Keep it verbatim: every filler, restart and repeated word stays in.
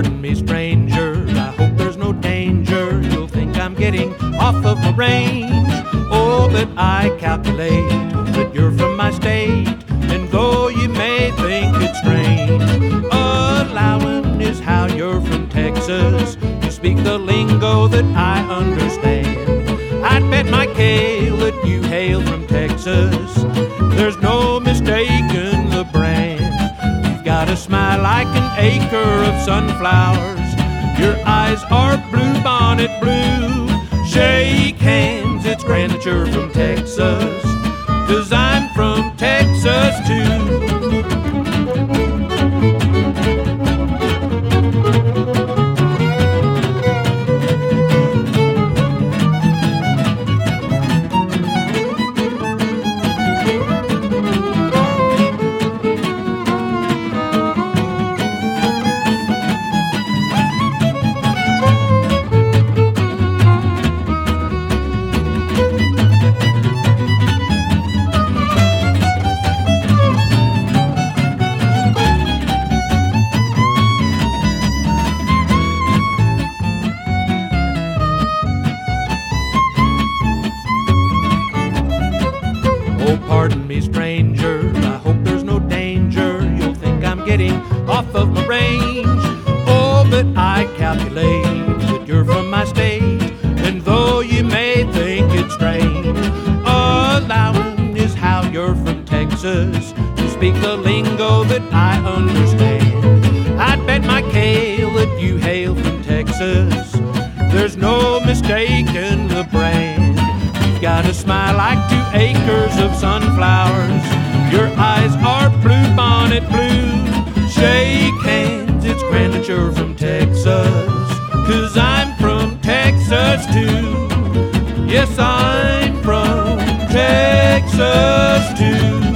pardon me, stranger, I hope there's no danger. You'll think I'm getting off of my range. Oh, but I calculate that you're from my state, and though you may think it's strange, allowing is how you're from Texas. You speak the lingo that I understand. I'd bet my kale that you hail from Texas. There's no mistaking the brand. You've got a smile like an acre of sunflowers. Your eyes are blue bonnet blue. Shake hands, it's grand that you're from Texas, 'cause I'm from Texas too. Oh, pardon me, stranger, I hope there's no danger. You'll think I'm getting off of my range. Oh, but I calculate that you're from my state, and though you may think it's strange, allowing is how you're from Texas. You speak the lingo that I understand. I'd bet my kale that you hail from Texas. There's no mistaking the brand. Got a smile like two acres of sunflowers. Your eyes are blue bonnet blue. Shake hands, it's grand that you're from Texas, 'cause I'm from Texas too. Yes, I'm from Texas too.